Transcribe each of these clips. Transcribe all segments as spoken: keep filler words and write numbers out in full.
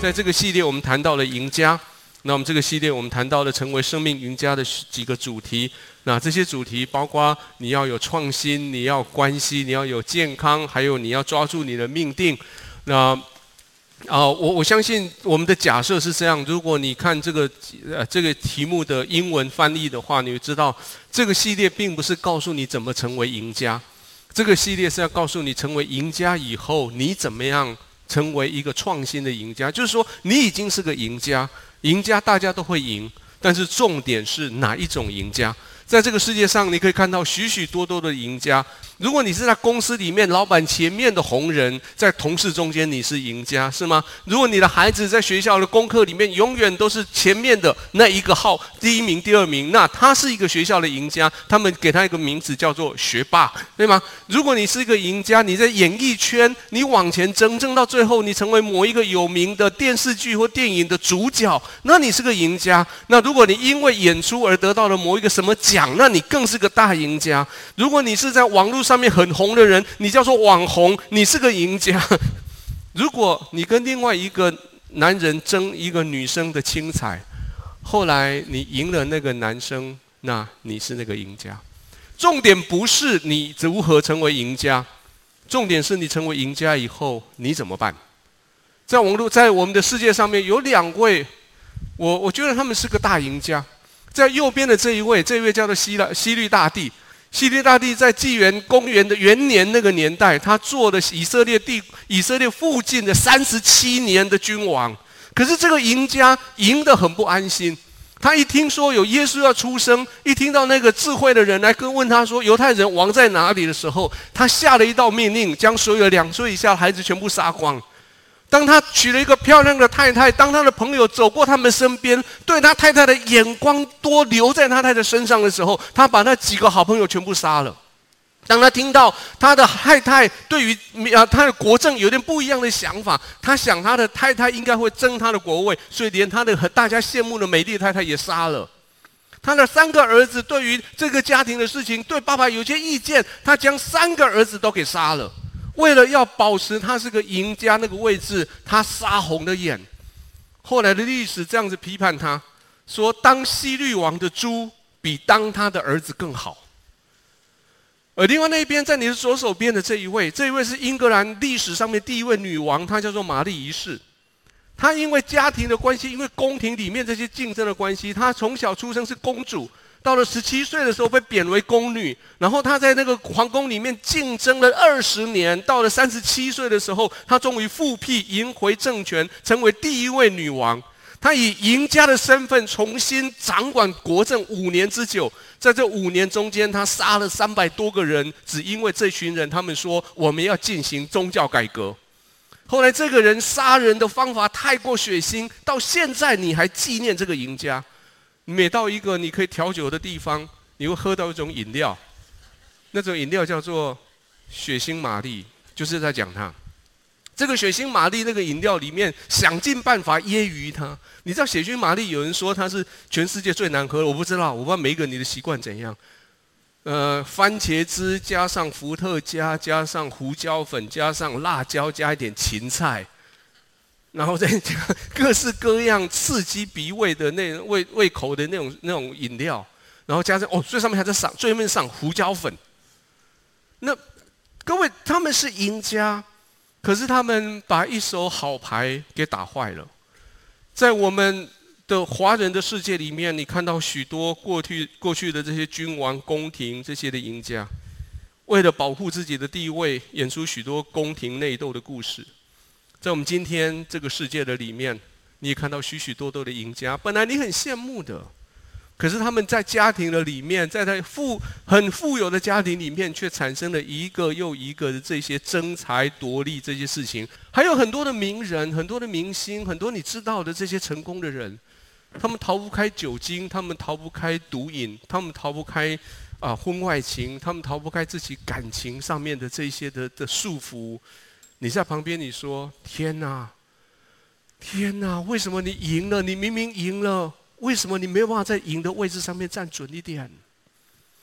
在这个系列我们谈到了赢家，那我们这个系列我们谈到了成为生命赢家的几个主题。那这些主题包括你要有创新，你要有关系，你要有健康，还有你要抓住你的命定。那啊、呃，我我相信我们的假设是这样。如果你看这个呃这个题目的英文翻译的话，你会知道这个系列并不是告诉你怎么成为赢家，这个系列是要告诉你成为赢家以后你怎么样成为一个创新的赢家。就是说你已经是个赢家，赢家大家都会赢，但是重点是哪一种赢家。在这个世界上你可以看到许许多多的赢家。如果你是在公司里面老板前面的红人，在同事中间你是赢家，是吗？如果你的孩子在学校的功课里面永远都是前面的那一个号，第一名第二名，那他是一个学校的赢家，他们给他一个名字叫做学霸，对吗？如果你是一个赢家，你在演艺圈你往前争，争到最后你成为某一个有名的电视剧或电影的主角，那你是个赢家。那如果你因为演出而得到了某一个什么奖，那你更是个大赢家。如果你是在网络上面很红的人，你叫做网红，你是个赢家。如果你跟另外一个男人争一个女生的青彩，后来你赢了那个男生，那你是那个赢家。重点不是你如何成为赢家，重点是你成为赢家以后你怎么办。在网络在我们的世界上面有两位，我我觉得他们是个大赢家。在右边的这一位，这一位叫做希拉希律大帝。希律大帝在纪元公元的元年那个年代，他做了以色列地以色列附近的三十七年的君王。可是这个赢家赢得很不安心。他一听说有耶稣要出生，一听到那个智慧的人来跟问他说犹太人王在哪里的时候，他下了一道命令，将所有的两岁以下的孩子全部杀光。当他娶了一个漂亮的太太，当他的朋友走过他们身边，对他太太的眼光多留在他太太身上的时候，他把那几个好朋友全部杀了。当他听到他的太太对于啊他的国政有点不一样的想法，他想他的太太应该会争他的国位，所以连他的大家羡慕的美丽的太太也杀了。他的三个儿子对于这个家庭的事情对爸爸有些意见，他将三个儿子都给杀了。为了要保持他是个赢家那个位置，他杀红了眼。后来的历史这样子批判他，说当希律王的猪比当他的儿子更好。而另外那边在你的左手边的这一位，这一位是英格兰历史上面第一位女王，她叫做玛丽一世。她因为家庭的关系，因为宫廷里面这些竞争的关系，她从小出生是公主，到了十七岁的时候被贬为宫女，然后她在那个皇宫里面竞争了二十年，到了三十七岁的时候，她终于复辟，赢回政权，成为第一位女王。她以赢家的身份重新掌管国政五年之久，在这五年中间，她杀了三百多个人，只因为这群人他们说我们要进行宗教改革。后来这个人杀人的方法太过血腥，到现在你还纪念这个赢家。每到一个你可以调酒的地方，你会喝到一种饮料，那种饮料叫做血腥玛丽，就是在讲他。这个血腥玛丽那个饮料里面想尽办法揶揄它。你知道血腥玛丽有人说它是全世界最难喝的，我不知道，我不知道每一个你的习惯怎样。呃，番茄汁加上伏特加加上胡椒粉加上辣椒加一点芹菜，然后再加各式各样刺激鼻胃的那种胃胃口的那种那种饮料，然后加上哦，最上面还在上最上面上胡椒粉。那各位他们是赢家。可是他们把一手好牌给打坏了。在我们的华人的世界里面，你看到许多过去过去的这些君王、宫廷这些的赢家，为了保护自己的地位，演出许多宫廷内斗的故事。在我们今天这个世界的里面，你也看到许许多多的赢家，本来你很羡慕的。可是他们在家庭的里面，在他富很富有的家庭里面，却产生了一个又一个的这些争财夺利这些事情。还有很多的名人，很多的明星，很多你知道的这些成功的人，他们逃不开酒精，他们逃不开毒瘾，他们逃不开啊、呃、婚外情，他们逃不开自己感情上面的这些的的束缚。你在旁边你说：天哪，天哪，为什么你赢了？你明明赢了。为什么你没有办法在赢的位置上面站准一点？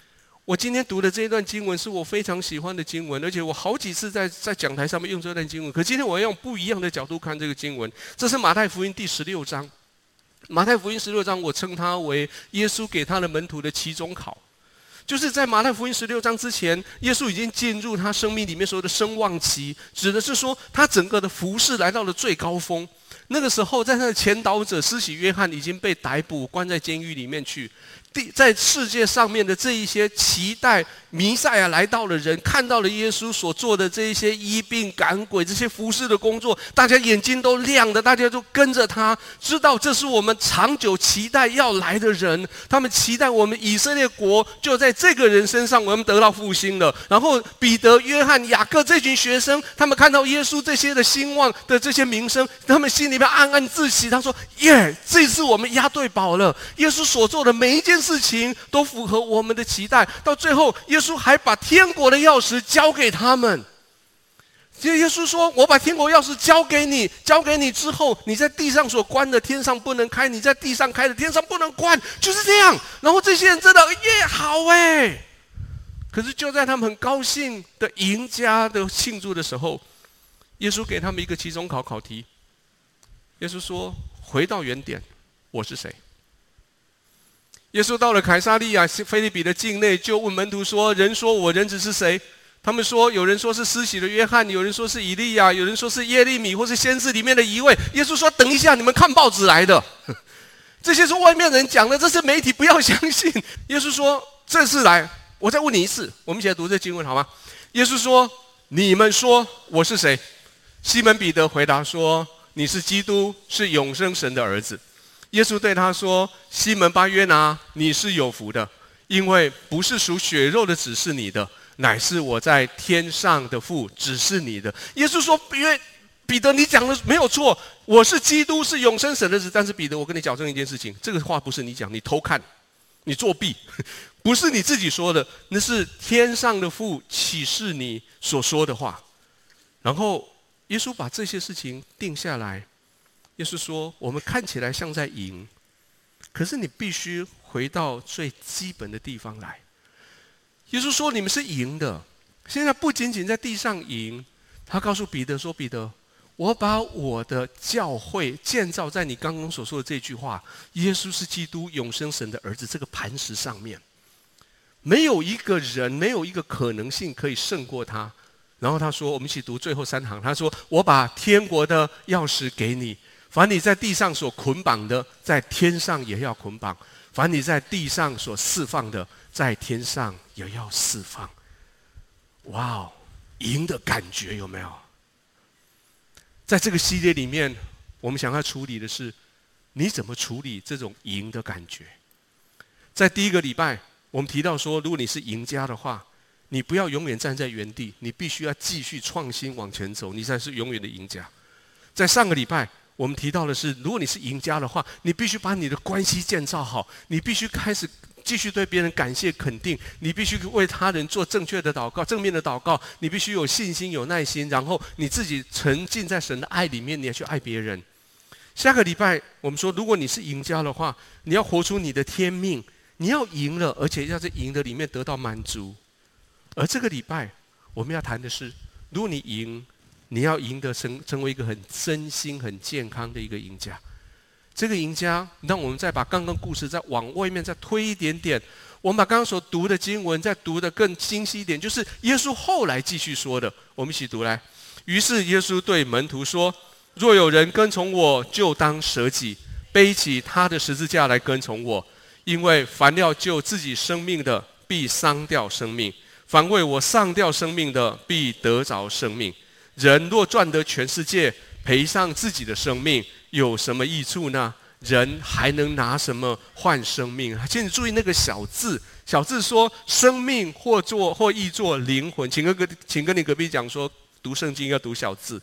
我今天读的这一段经文是我非常喜欢的经文，而且我好几次在在讲台上面用这段经文。可今天我要用不一样的角度看这个经文。这是马太福音第十六章。马太福音十六章，我称它为耶稣给他的门徒的期中考。就是在马太福音十六章之前，耶稣已经进入他生命里面所有的声望期，指的是说他整个的服事来到了最高峰。那个时候，在他的前导者施洗约翰已经被逮捕，关在监狱里面去。在世界上面的这一些期待弥赛亚来到的人，看到了耶稣所做的这一些医病赶鬼这些服事的工作，大家眼睛都亮的，大家都跟着他，知道这是我们长久期待要来的人。他们期待我们以色列国就在这个人身上我们得到复兴了。然后彼得、约翰、雅各这群学生，他们看到耶稣这些的兴旺的这些名声，他们心里面暗暗自喜，他说耶，这次我们押对宝了。耶稣所做的每一件事情都符合我们的期待。到最后，耶稣还把天国的钥匙交给他们。耶稣说，我把天国钥匙交给你，交给你之后，你在地上所关的天上不能开，你在地上开的天上不能关，就是这样。然后这些人真的耶，好哎。可是就在他们很高兴的赢家的庆祝的时候，耶稣给他们一个期中考考题。耶稣说，回到原点，我是谁？耶稣到了凯撒利亚腓立比的境内，就问门徒说，人说我人子是谁？他们说，有人说是施洗的约翰，有人说是以利亚，有人说是耶利米，或是先知里面的一位。耶稣说，等一下，你们看报纸来的，这些是外面人讲的，这是媒体，不要相信。耶稣说，这次来，我再问你一次，我们一起来读这经文好吗？耶稣说，你们说我是谁？西门彼得回答说，你是基督，是永生神的儿子。耶稣对他说，西门巴约拿，你是有福的，因为不是属血肉的指示你的，乃是我在天上的父指示你的。耶稣说，因为彼得你讲的没有错，我是基督，是永生神的儿子。但是彼得，我跟你矫正一件事情，这个话不是你讲，你偷看，你作弊，不是你自己说的，那是天上的父启示你所说的话。然后耶稣把这些事情定下来。耶稣说，我们看起来像在赢，可是你必须回到最基本的地方来。耶稣说，你们是赢的，现在不仅仅在地上赢。他告诉彼得说，彼得，我把我的教会建造在你刚刚所说的这句话，耶稣是基督永生神的儿子这个磐石上面。没有一个人，没有一个可能性可以胜过他。然后他说，我们一起读最后三行，他说，我把天国的钥匙给你，凡你在地上所捆绑的，在天上也要捆绑；凡你在地上所释放的，在天上也要释放。哇哦，赢的感觉有没有？在这个系列里面，我们想要处理的是，你怎么处理这种赢的感觉？在第一个礼拜，我们提到说，如果你是赢家的话，你不要永远站在原地，你必须要继续创新往前走，你才是永远的赢家。在上个礼拜，我们提到的是，如果你是赢家的话，你必须把你的关系建造好，你必须开始继续对别人感谢肯定，你必须为他人做正确的祷告，正面的祷告，你必须有信心有耐心，然后你自己沉浸在神的爱里面，你要去爱别人。下个礼拜我们说，如果你是赢家的话，你要活出你的天命，你要赢了，而且要在赢的里面得到满足。而这个礼拜我们要谈的是，如果你赢，你要赢得成成为一个很真心很健康的一个赢家。这个赢家，让我们再把刚刚故事再往外面再推一点点，我们把刚刚所读的经文再读得更清晰一点，就是耶稣后来继续说的，我们一起读来。于是耶稣对门徒说，若有人跟从我，就当舍己，背起他的十字架来跟从我。因为凡要救自己生命的，必丧掉生命；凡为我丧掉生命的，必得着生命。人若赚得全世界，赔上自己的生命，有什么益处呢？人还能拿什么换生命？请你注意那个小字，小字说生命或做或译作灵魂。请跟请跟你隔壁讲说，读圣经要读小字。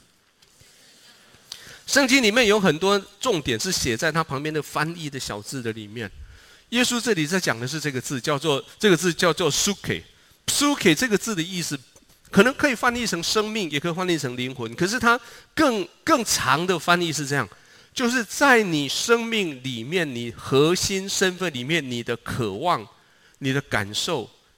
圣经里面有很多重点是写在它旁边的翻译的小字的里面。耶稣这里在讲的是这个字，叫做这个字叫做 suke。suke 这个字的意思，可能可以翻译成生命，也可以翻译成灵魂。可是它更更长的翻译是这样，就是在你生命里面，你核心身份里面，你的渴望、你的感受、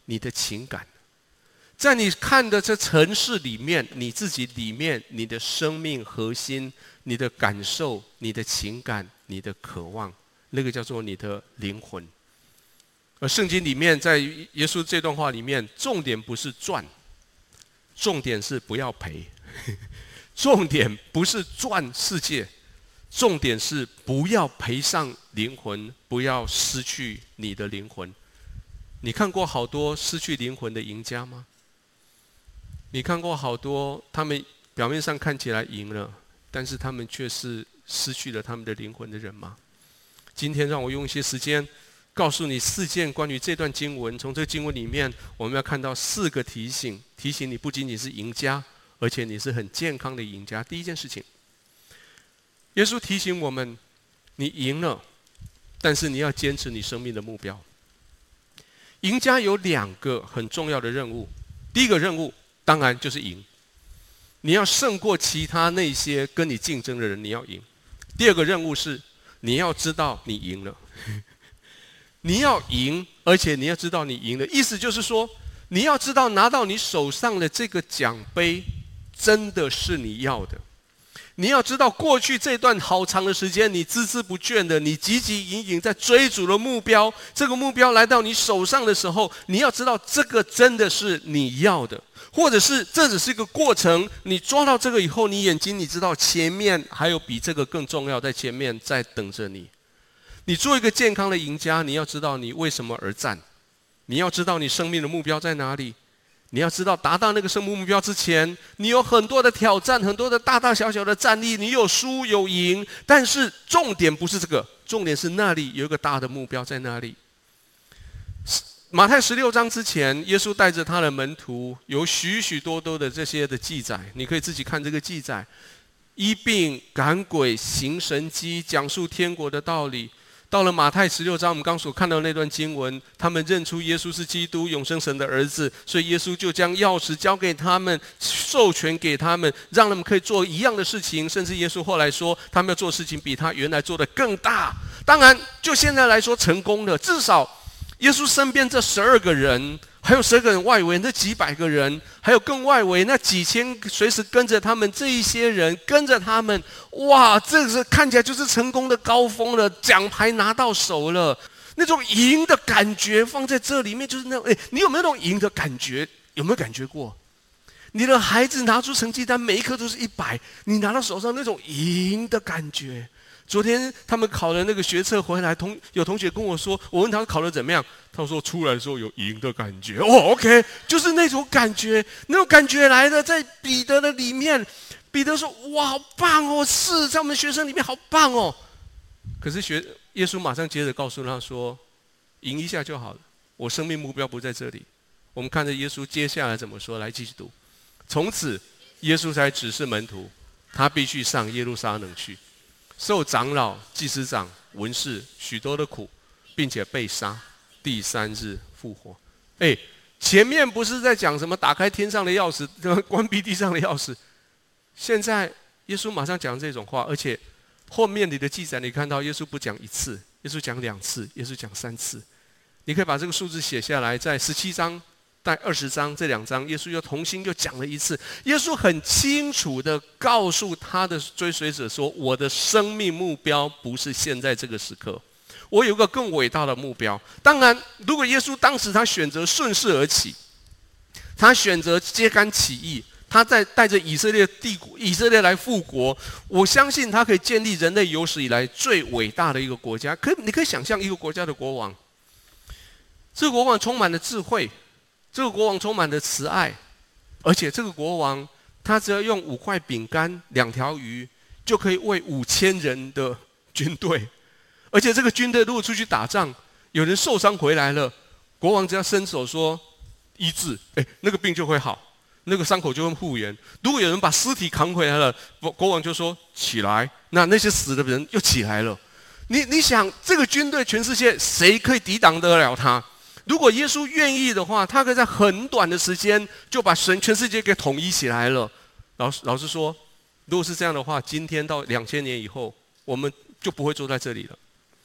你的情感。在你看的这城市里面，你自己里面，你的生命核心，你的感受，你的情感，你的渴望，那个叫做你的灵魂。而圣经里面，在耶稣这段话里面，重点不是赚，重点是不要赔。重点不是赚世界，重点是不要赔上灵魂，不要失去你的灵魂。你看过好多失去灵魂的赢家吗？你看过好多他们表面上看起来赢了，但是他们却是失去了他们的灵魂的人吗？今天让我用一些时间告诉你四件关于这段经文。从这个经文里面，我们要看到四个提醒，提醒你不仅仅是赢家，而且你是很健康的赢家。第一件事情，耶稣提醒我们，你赢了，但是你要坚持你生命的目标。赢家有两个很重要的任务，第一个任务当然就是赢，你要胜过其他那些跟你竞争的人，你要赢。第二个任务是你要知道你赢了，你要赢，而且你要知道你赢了。意思就是说，你要知道拿到你手上的这个奖杯真的是你要的。你要知道过去这段好长的时间，你孜孜不倦的，你汲汲营营在追逐的目标，这个目标来到你手上的时候，你要知道这个真的是你要的，或者是这只是一个过程，你抓到这个以后，你眼睛你知道前面还有比这个更重要，在前面在等着你。你做一个健康的赢家，你要知道你为什么而战，你要知道你生命的目标在哪里。你要知道，达到那个生命目标之前，你有很多的挑战，很多的大大小小的战役，你有输有赢，但是重点不是这个，重点是那里有一个大的目标在那里。马太十六章之前，耶稣带着他的门徒，有许许多多的这些的记载，你可以自己看这个记载，医病、赶鬼、行神迹、讲述天国的道理。到了马太十六章，我们刚所看到的那段经文，他们认出耶稣是基督，永生神的儿子，所以耶稣就将钥匙交给他们，授权给他们，让他们可以做一样的事情。甚至耶稣后来说，他们要做事情比他原来做的更大。当然，就现在来说，成功了。至少耶稣身边这十二个人，还有十二个人外围那几百个人，还有更外围那几千随时跟着他们这一些人，跟着他们，哇，这是看起来就是成功的高峰了，奖牌拿到手了，那种赢的感觉放在这里面，就是那种，哎，你有没有那种赢的感觉？有没有感觉过？你的孩子拿出成绩单，每一科都是一百，你拿到手上那种赢的感觉。昨天他们考了那个学测回来，同有同学跟我说，我问他考得怎么样，他说出来的时候有赢的感觉。哦 ，OK， 就是那种感觉，那种感觉来的，在彼得的里面，彼得说：“哇，好棒哦，是在我们学生里面好棒哦。”可是学耶稣马上接着告诉他说：“赢一下就好了，我生命目标不在这里。”我们看着耶稣接下来怎么说，来继续读。从此，耶稣才指示门徒，他必须上耶路撒冷去。受长老、祭司长、文士许多的苦，并且被杀，第三日复活。哎，前面不是在讲什么打开天上的钥匙，关闭地上的钥匙？现在耶稣马上讲这种话，而且后面你的记载，你看到耶稣不讲一次，耶稣讲两次，耶稣讲三次。你可以把这个数字写下来，在十七章。在二十章这两章，耶稣又重新又讲了一次。耶稣很清楚地告诉他的追随者说：“我的生命目标不是现在这个时刻，我有一个更伟大的目标。”当然，如果耶稣当时他选择顺势而起，他选择揭竿起义，他在带着以色列帝国、以色列来复国，我相信他可以建立人类有史以来最伟大的一个国家。可你可以想象一个国家的国王，这个国王充满了智慧。这个国王充满了慈爱，而且这个国王他只要用五块饼干、两条鱼，就可以喂五千人的军队。而且这个军队如果出去打仗，有人受伤回来了，国王只要伸手说医治，哎，那个病就会好，那个伤口就会复原。如果有人把尸体扛回来了，国王就说起来，那那些死的人又起来了。你你想，这个军队全世界谁可以抵挡得了他？如果耶稣愿意的话，他可以在很短的时间就把神全世界给统一起来了。老老实说，如果是这样的话，今天到两千年以后，我们就不会坐在这里了。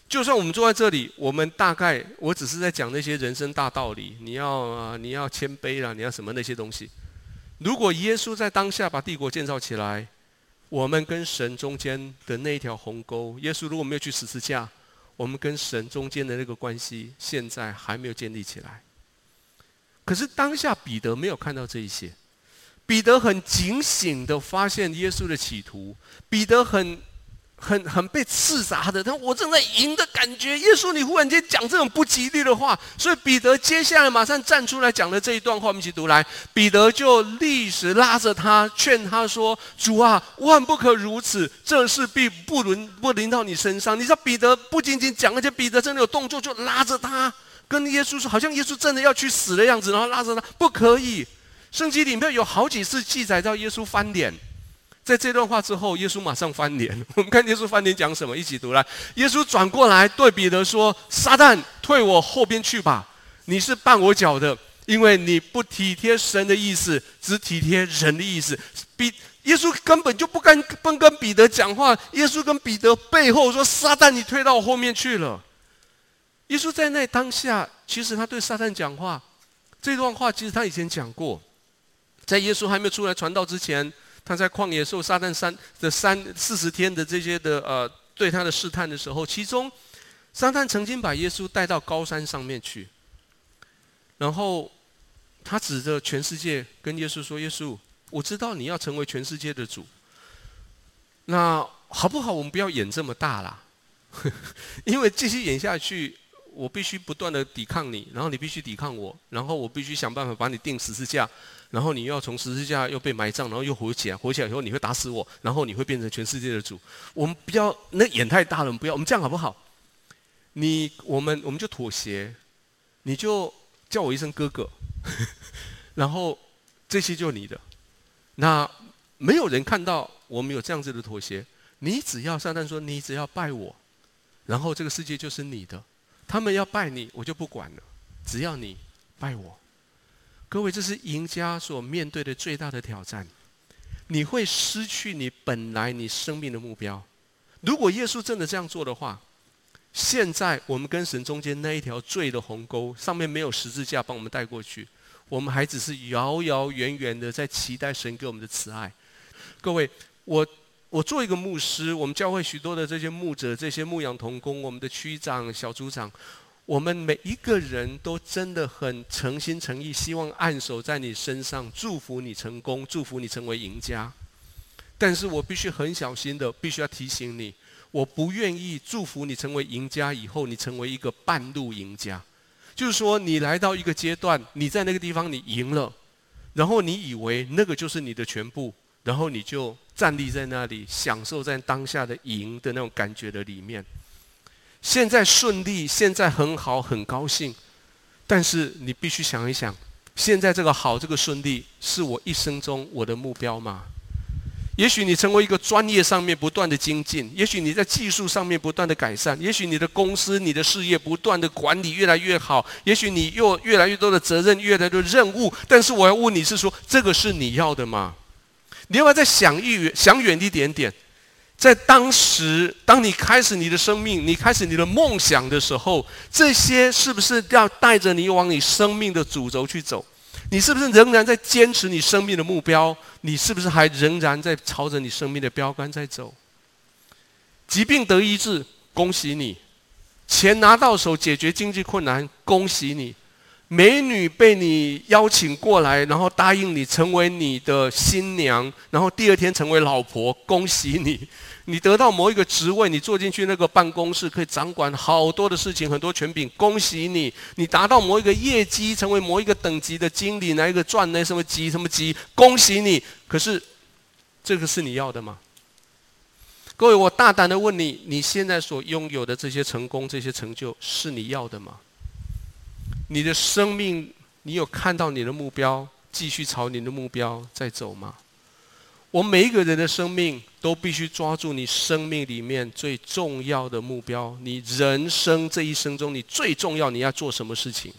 就算我们坐在这里，我们大概我只是在讲那些人生大道理，你要啊，你要谦卑啦，你要什么那些东西。如果耶稣在当下把帝国建造起来，我们跟神中间的那一条鸿沟，耶稣如果没有去十字架，我们跟神中间的那个关系，现在还没有建立起来。可是当下彼得没有看到这一些，彼得很警醒的发现耶稣的企图，彼得很很很被刺扎的，但我正在赢的感觉，耶稣你忽然间讲这种不吉利的话，所以彼得接下来马上站出来讲了这一段话，我们一起读来。彼得就立时拉着他，劝他说：“主啊，万不可如此，这事必不临不临到你身上。”你知道彼得不仅仅讲，而且彼得真的有动作，就拉着他跟耶稣说，好像耶稣真的要去死的样子，然后拉着他，不可以。圣经里面有好几次记载到耶稣翻脸。在这段话之后，耶稣马上翻脸。我们看耶稣翻脸讲什么，一起读来。耶稣转过来对彼得说：“撒旦，退我后边去吧！你是绊我脚的，因为你不体贴神的意思，只体贴人的意思。”彼耶稣根本就不跟不跟彼得讲话，耶稣跟彼得背后说：“撒旦，你退到我后面去了。”耶稣在那当下，其实他对撒旦讲话，这段话其实他以前讲过，在耶稣还没有出来传道之前。他在旷野受撒旦三的三四十天的这些的呃对他的试探的时候，其中撒旦曾经把耶稣带到高山上面去，然后他指着全世界跟耶稣说：“耶稣，我知道你要成为全世界的主，那好不好？我们不要演这么大啦，因为继续演下去，我必须不断的抵抗你，然后你必须抵抗我，然后我必须想办法把你钉十字架。”然后你又要从十字架又被埋葬，然后又活起来，活起来以后你会打死我，然后你会变成全世界的主。我们不要那演太大了，我们不要，我们这样好不好？你我们我们就妥协，你就叫我一声哥哥，然后这些就你的。那没有人看到我们有这样子的妥协，你只要撒旦说你只要拜我，然后这个世界就是你的。他们要拜你，我就不管了，只要你拜我。各位，这是赢家所面对的最大的挑战。你会失去你本来你生命的目标。如果耶稣真的这样做的话，现在我们跟神中间那一条罪的鸿沟，上面没有十字架帮我们带过去，我们还只是遥遥远远的在期待神给我们的慈爱。各位，我我做一个牧师，我们教会许多的这些牧者、这些牧养同工，我们的区长、小组长。我们每一个人都真的很诚心诚意，希望按手在你身上，祝福你成功，祝福你成为赢家。但是我必须很小心的，必须要提醒你，我不愿意祝福你成为赢家以后，你成为一个半路赢家。就是说，你来到一个阶段，你在那个地方你赢了，然后你以为那个就是你的全部，然后你就站立在那里，享受在当下的赢的那种感觉的里面。现在顺利，现在很好，很高兴，但是你必须想一想，现在这个好，这个顺利，是我一生中我的目标吗？也许你成为一个专业上面不断的精进，也许你在技术上面不断的改善，也许你的公司、你的事业不断的管理越来越好，也许你有越来越多的责任、越来越多的任务，但是我要问你是说，这个是你要的吗？你要不要再想一想远一点点？在当时，当你开始你的生命，你开始你的梦想的时候，这些是不是要带着你往你生命的主轴去走？你是不是仍然在坚持你生命的目标？你是不是还仍然在朝着你生命的标杆在走？疾病得医治，恭喜你；钱拿到手，解决经济困难，恭喜你；美女被你邀请过来，然后答应你成为你的新娘，然后第二天成为老婆，恭喜你。你得到某一个职位，你坐进去那个办公室，可以掌管好多的事情，很多权柄，恭喜你。你达到某一个业绩，成为某一个等级的经理，哪一个赚那什么级什么级，恭喜你。可是这个是你要的吗？各位，我大胆的问你，你现在所拥有的这些成功、这些成就，是你要的吗？你的生命，你有看到你的目标，继续朝你的目标在走吗？我们每一个人的生命都必须抓住你生命里面最重要的目标，你人生这一生中你最重要你要做什么事情。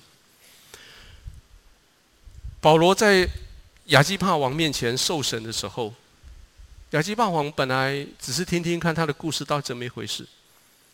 保罗在亚基帕王面前受审的时候，亚基帕王本来只是听听看他的故事到底怎么一回事，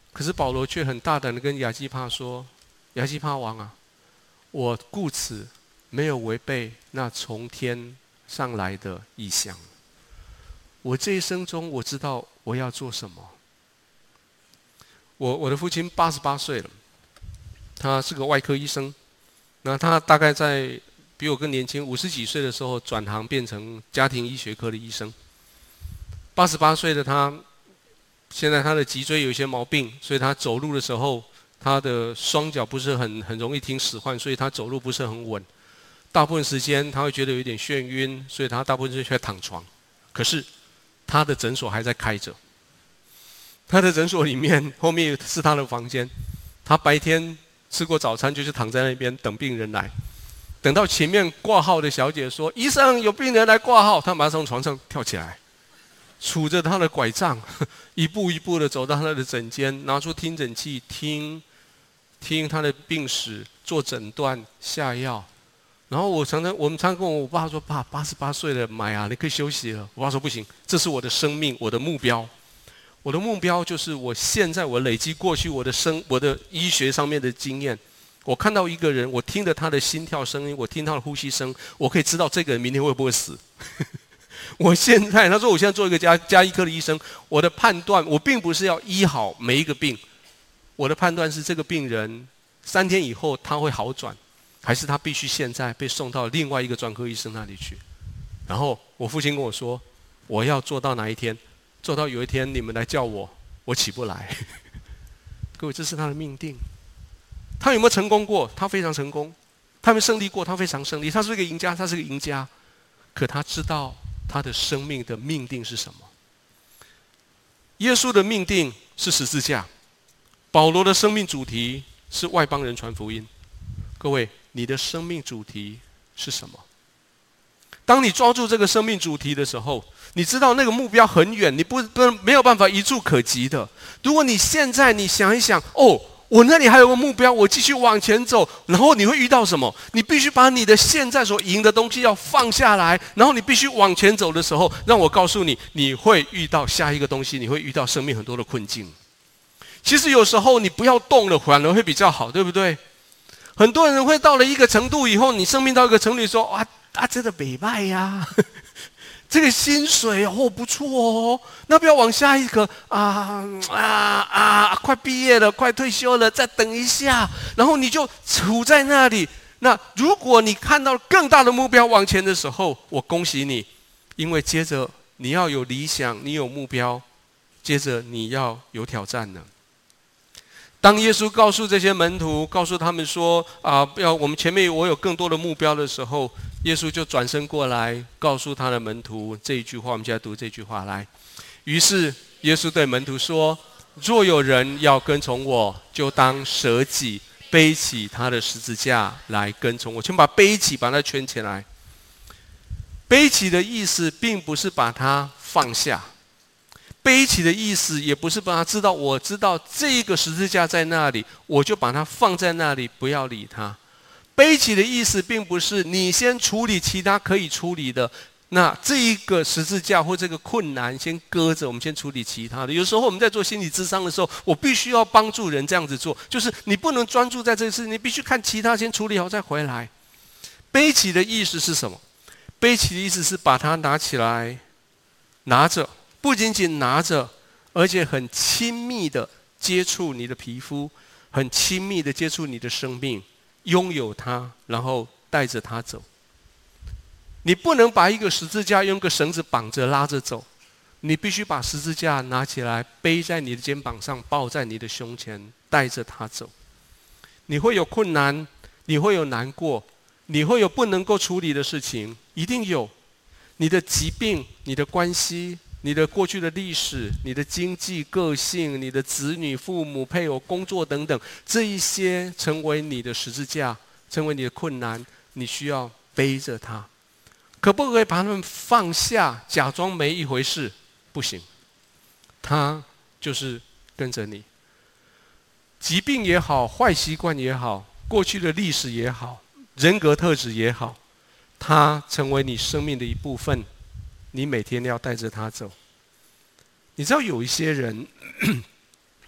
可是保罗却很大胆的跟亚基帕说：“亚基帕王啊，我故此没有违背那从天上来的意象。我这一生中，我知道我要做什么。我我的父亲八十八岁了，他是个外科医生。那他大概在比我更年轻，五十几岁的时候转行变成家庭医学科的医生。八十八岁的他，现在他的脊椎有一些毛病，所以他走路的时候，他的双脚不是很很容易听使唤，所以他走路不是很稳。大部分时间他会觉得有点眩晕，所以他大部分时间躺床。可是他的诊所还在开着。他的诊所里面后面是他的房间，他白天吃过早餐就是躺在那边等病人来，等到前面挂号的小姐说：“医生，有病人来挂号。”他马上从床上跳起来，杵着他的拐杖，一步一步的走到他的诊间，拿出听诊器听，听他的病史，做诊断，下药。然后我常常，我们常跟我爸说：“爸，八十八岁了，妈呀，你可以休息了。”我爸说：“不行，这是我的生命，我的目标。我的目标就是我现在我累积过去我的生我的医学上面的经验。我看到一个人，我听着他的心跳声音，我听他的呼吸声，我可以知道这个人明天会不会死。我现在他说我现在做一个家家医科的医生，我的判断我并不是要医好每一个病，我的判断是这个病人三天以后他会好转，还是他必须现在被送到另外一个专科医生那里去。然后我父亲跟我说，我要做到哪一天，做到有一天你们来叫我，我起不来。各位，这是他的命定。他有没有成功过？他非常成功。他有没有胜利过？他非常胜利。他是一个赢家，他是个赢家。可他知道他的生命的命定是什么。耶稣的命定是十字架，保罗的生命主题是外邦人传福音。各位，你的生命主题是什么？当你抓住这个生命主题的时候，你知道那个目标很远，你不不没有办法一触可及的。如果你现在你想一想，哦，我那里还有个目标，我继续往前走，然后你会遇到什么？你必须把你的现在所赢的东西要放下来，然后你必须往前走的时候，让我告诉你，你会遇到下一个东西，你会遇到生命很多的困境。其实有时候你不要动了，反而会比较好，对不对？很多人会到了一个程度以后，你生命到一个程度说，啊啊，真的美败呀，这个薪水哦不错哦，那不要往下一个啊啊啊！快毕业了，快退休了，再等一下，然后你就处在那里。那如果你看到更大的目标往前的时候，我恭喜你，因为接着你要有理想，你有目标，接着你要有挑战了。当耶稣告诉这些门徒，告诉他们说啊，要我们前面我有更多的目标的时候，耶稣就转身过来告诉他的门徒这一句话。我们现在读这句话来。于是耶稣对门徒说：若有人要跟从我，就当舍己，背起他的十字架来跟从我。请把背起把它圈起来。背起的意思并不是把它放下，背起的意思也不是把它知道，我知道这个十字架在那里，我就把它放在那里，不要理它。背起的意思并不是你先处理其他可以处理的，那这一个十字架或这个困难先搁着，我们先处理其他的。有时候我们在做心理咨商的时候，我必须要帮助人这样子做，就是你不能专注在这个事，你必须看其他先处理好再回来。背起的意思是什么？背起的意思是把它拿起来，拿着，不仅仅拿着，而且很亲密的接触你的皮肤，很亲密的接触你的生命，拥有它，然后带着它走。你不能把一个十字架用个绳子绑着拉着走，你必须把十字架拿起来，背在你的肩膀上，抱在你的胸前，带着它走。你会有困难，你会有难过，你会有不能够处理的事情，一定有。你的疾病，你的关系，你的过去的历史，你的经济、个性，你的子女、父母、配偶、工作等等，这一些成为你的十字架，成为你的困难，你需要背着它。可不可以把它们放下，假装没一回事？不行，它就是跟着你。疾病也好，坏习惯也好，过去的历史也好，人格特质也好，它成为你生命的一部分，你每天要带着它走。你知道有一些人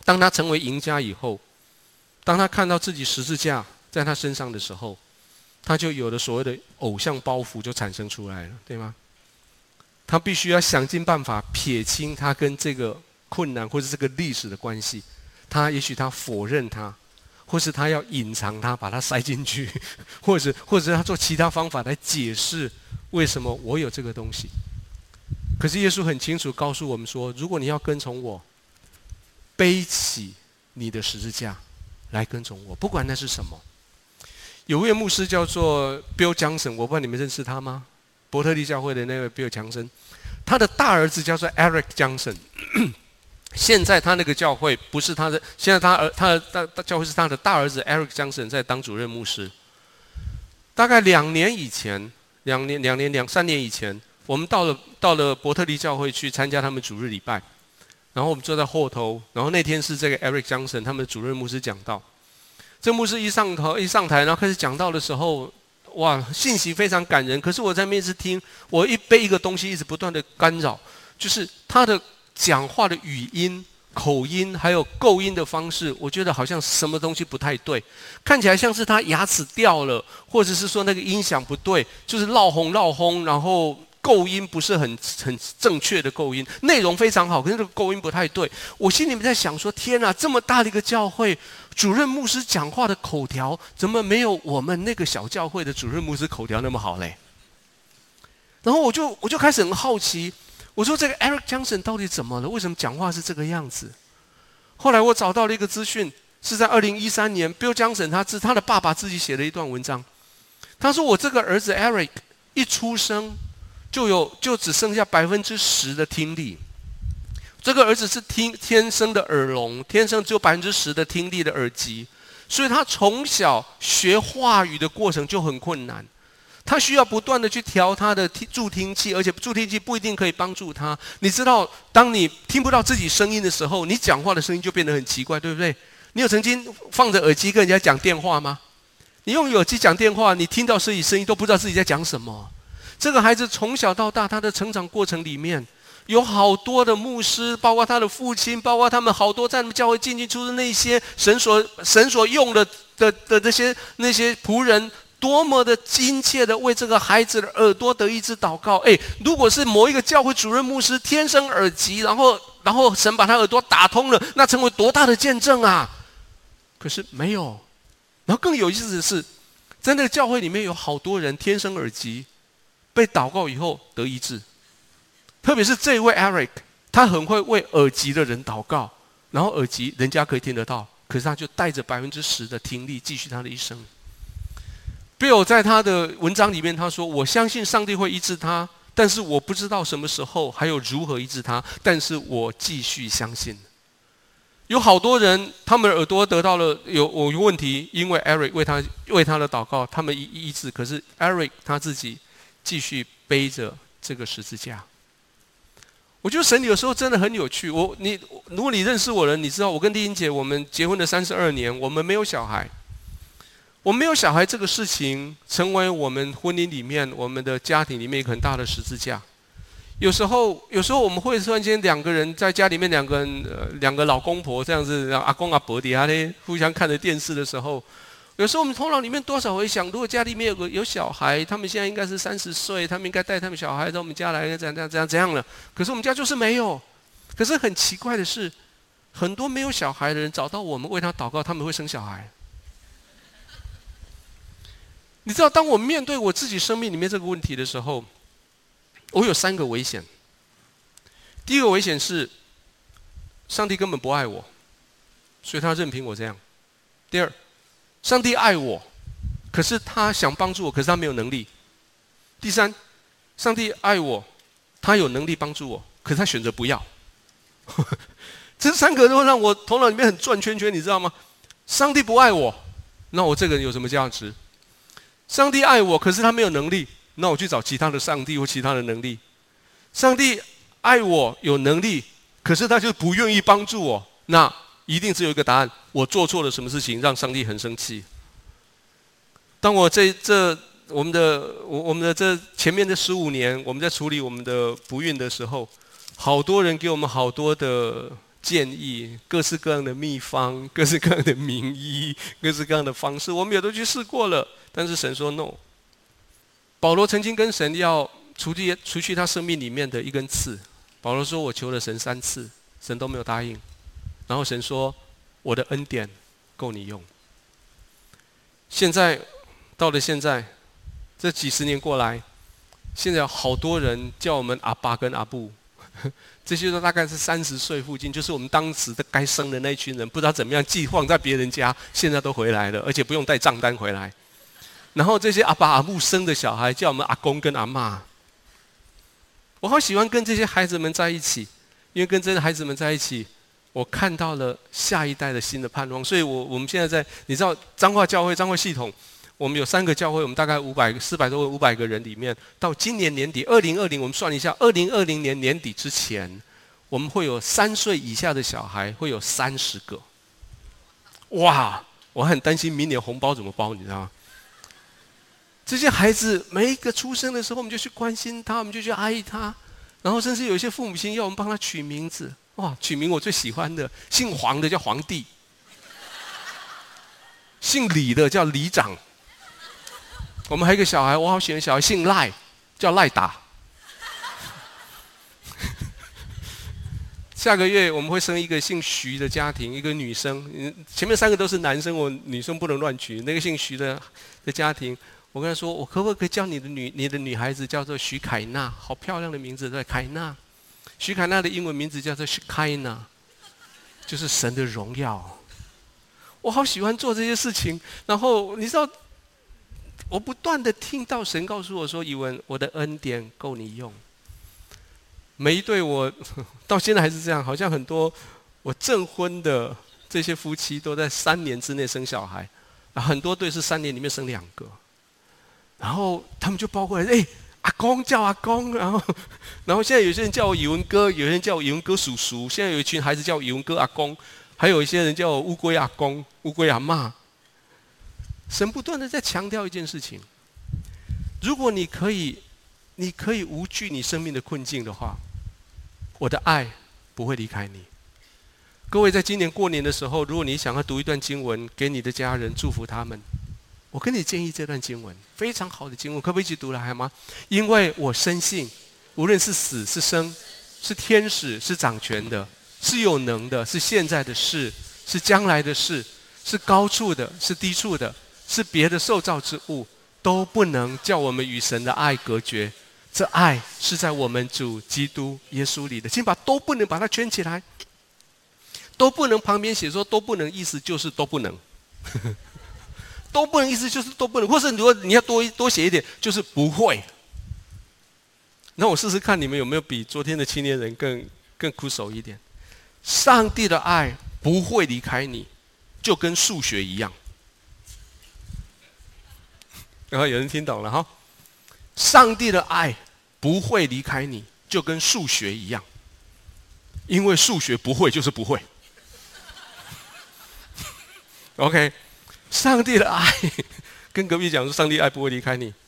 当他成为赢家以后，当他看到自己十字架在他身上的时候，他就有了所谓的偶像包袱就产生出来了，对吗？他必须要想尽办法撇清他跟这个困难或者这个历史的关系。他也许他否认他，或是他要隐藏他，把它塞进去，或者或者他做其他方法来解释为什么我有这个东西。可是耶稣很清楚告诉我们说，如果你要跟从我，背起你的十字架来跟从我，不管那是什么。有位牧师叫做 Bill Johnson， 我不知道你们认识他吗？伯特利教会的那位 Bill Johnson， 他的大儿子叫做 Eric Johnson。现在他那个教会不是他的，现在他儿他的大教会是他的大儿子 Eric Johnson 在当主任牧师。大概两年以前，两年两年两三年以前，我们到了到了伯特利教会去参加他们主日礼拜，然后我们坐在后头，然后那天是这个 Eric Johnson 他们的主任牧师讲道。这牧师一上头一上台，然后开始讲道的时候，哇，信息非常感人。可是我在面试听，我一被一个东西一直不断的干扰，就是他的讲话的语音、口音还有构音的方式，我觉得好像什么东西不太对，看起来像是他牙齿掉了，或者是说那个音响不对，就是绕轰绕轰，然后构音不是很很正确的构音，内容非常好，可是这个构音不太对。我心里面在想说，天哪，这么大的一个教会，主任牧师讲话的口条怎么没有我们那个小教会的主任牧师口条那么好嘞？然后我就我就开始很好奇，我说这个 Eric Johnson 到底怎么了？为什么讲话是这个样子？后来我找到了一个资讯，是在二零一三年 Bill Johnson 他自他的爸爸自己写了一段文章，他说我这个儿子 Eric 一出生就有就只剩下百分之十的听力。这个儿子是听天生的耳聋，天生只有百分之十的听力的耳机，所以他从小学话语的过程就很困难。他需要不断的去调他的助听器，而且助听器不一定可以帮助他。你知道，当你听不到自己声音的时候，你讲话的声音就变得很奇怪，对不对？你有曾经放着耳机跟人家讲电话吗？你用耳机讲电话，你听到自己声音都不知道自己在讲什么。这个孩子从小到大，他的成长过程里面，有好多的牧师，包括他的父亲，包括他们好多在他们教会进进出出那些神所神所用的的的那些那些仆人，多么的亲切的为这个孩子的耳朵得医治祷告。哎，如果是某一个教会主任牧师天生耳疾，然后然后神把他耳朵打通了，那成为多大的见证啊！可是没有。然后更有意思的是，在那个教会里面有好多人天生耳疾，被祷告以后得医治。特别是这一位 Eric， 他很会为耳疾的人祷告，然后耳疾人家可以听得到，可是他就带着百分之十的听力继续他的一生。Bill 在他的文章里面他说，我相信上帝会医治他，但是我不知道什么时候还有如何医治他，但是我继续相信。有好多人他们耳朵得到了有有问题，因为 Eric 为他为他的祷告他们医治，可是 Eric 他自己继续背着这个十字架。我觉得神有时候真的很有趣。我你如果你认识我的人，你知道我跟丽英姐我们结婚了三十二年，我们没有小孩。我没有小孩这个事情，成为我们婚姻里面、我们的家庭里面一个很大的十字架。有时候，有时候我们会突然间两个人在家里面，两个人、呃、两个老公婆这样子，阿公阿婆底下呢互相看着电视的时候，有时候我们头脑里面多少会想，如果家里面有个有小孩，他们现在应该是三十岁，他们应该带他们小孩到我们家来，怎样怎样怎样怎样了。可是我们家就是没有。可是很奇怪的是，很多没有小孩的人找到我们为他祷告，他们会生小孩。你知道，当我面对我自己生命里面这个问题的时候，我有三个危险。第一个危险是，上帝根本不爱我，所以他任凭我这样。第二，上帝爱我，可是他想帮助我，可是他没有能力。第三，上帝爱我，他有能力帮助我，可是他选择不要。这三个都让我头脑里面很转圈圈，你知道吗？上帝不爱我，那我这个人有什么价值？上帝爱我，可是他没有能力，那我去找其他的上帝或其他的能力。上帝爱我有能力，可是他就不愿意帮助我，那一定只有一个答案：我做错了什么事情让上帝很生气。当我这这我们的我我们的这前面的十五年，我们在处理我们的不孕的时候，好多人给我们好多的建议，各式各样的秘方，各式各样的名医，各式各样的方式，我们也都去试过了。但是神说 no。保罗曾经跟神要除去除去他生命里面的一根刺，保罗说：“我求了神三次，神都没有答应。”然后神说：“我的恩典够你用。”现在到了现在，这几十年过来，现在有好多人叫我们阿爸跟阿布。这些都大概是三十岁附近，就是我们当时的该生的那一群人，不知道怎么样寄放在别人家，现在都回来了，而且不用带账单回来。然后这些阿爸阿母生的小孩叫我们阿公跟阿嬷。我好喜欢跟这些孩子们在一起，因为跟这些孩子们在一起，我看到了下一代的新的盼望。所以我我们现在在，你知道彰化教会彰化系统，我们有三个教会，我们大概五百四百多个五百个人里面，到今年年底二零二零，我们算一下，二零二零年年底之前，我们会有三岁以下的小孩会有三十个。哇！我很担心明年红包怎么包，你知道吗？这些孩子每一个出生的时候，我们就去关心他，我们就去爱他，然后甚至有一些父母亲要我们帮他取名字。哇，取名我最喜欢的，姓黄的叫皇帝，姓李的叫里长。我们还有一个小孩，我好喜欢小孩，姓赖，叫赖打。下个月我们会生一个姓徐的家庭，一个女生，前面三个都是男生，我女生不能乱取。那个姓徐的的家庭，我跟他说，我可不可以叫你的女你的女孩子叫做徐凯娜，好漂亮的名字，对，凯娜。徐凯娜的英文名字叫做 Shekinah， 就是神的荣耀。我好喜欢做这些事情，然后你知道。我不断的听到神告诉我说：“以文，我的恩典够你用。”每一对我到现在还是这样，好像很多我证婚的这些夫妻都在三年之内生小孩，很多对是三年里面生两个，然后他们就包括来，哎，阿公叫阿公，然后然后现在有些人叫我以文哥，有些人叫我以文哥叔叔，现在有一群孩子叫我以文哥阿公，还有一些人叫我乌龟阿公、乌龟阿嬷。神不断的在强调一件事情：如果你可以，你可以无惧你生命的困境的话，我的爱不会离开你。各位，在今年过年的时候，如果你想要读一段经文给你的家人祝福他们，我跟你建议这段经文，非常好的经文，可不可以一起读来吗？因为我深信，无论是死是生，是天使是掌权的，是有能的，是现在的事，是将来的事，是高处的，是低处的。是别的受造之物，都不能叫我们与神的爱隔绝。这爱是在我们主基督耶稣里的。请把都不能把它圈起来。都不能旁边写说都不能，意思就是都不能。都不能意思就是都不能，或是如果你要多多写一点，就是不会。那我试试看你们有没有比昨天的青年人更更苦手一点。上帝的爱不会离开你，就跟数学一样。然后有人听懂了哈，上帝的爱不会离开你，就跟数学一样，因为数学不会就是不会。OK， 上帝的爱，跟隔壁讲说，上帝爱不会离开你，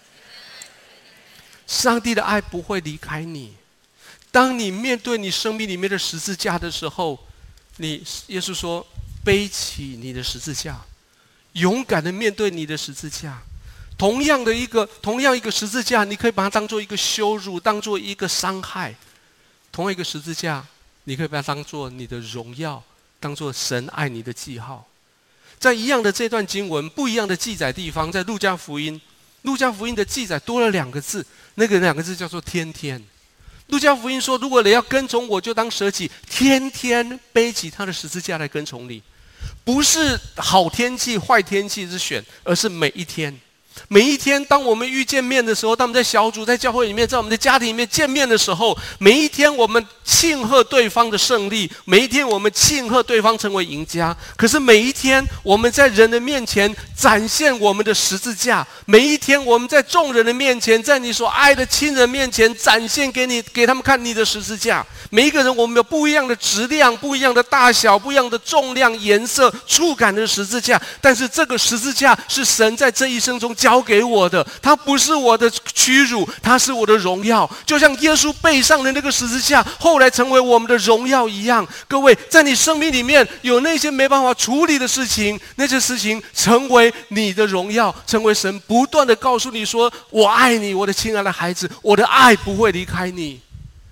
上帝的爱不会离开你。当你面对你生命里面的十字架的时候，你耶稣说，背起你的十字架，勇敢的面对你的十字架。同样的一个，同样一个十字架，你可以把它当做一个羞辱，当做一个伤害；同样一个十字架，你可以把它当做你的荣耀，当做神爱你的记号。在一样的这段经文，不一样的记载地方，在路加福音，路加福音的记载多了两个字，那个两个字叫做天天。路加福音说，如果你要跟从我，就当舍己，天天背起他的十字架来跟从你。不是好天气坏天气之选，而是每一天。每一天，当我们遇见面的时候，当我们在小组、在教会里面、在我们的家庭里面见面的时候，每一天我们庆贺对方的胜利，每一天我们庆贺对方成为赢家。可是每一天我们在人的面前展现我们的十字架，每一天我们在众人的面前，在你所爱的亲人面前展现给你，给他们看你的十字架。每一个人我们有不一样的质量、不一样的大小、不一样的重量、颜色、触感的十字架，但是这个十字架是神在这一生中教交给我的，它不是我的屈辱，它是我的荣耀。就像耶稣背上的那个十字架，后来成为我们的荣耀一样。各位，在你生命里面有那些没办法处理的事情，那些事情成为你的荣耀，成为神不断的告诉你说：我爱你，我的亲爱的孩子，我的爱不会离开你。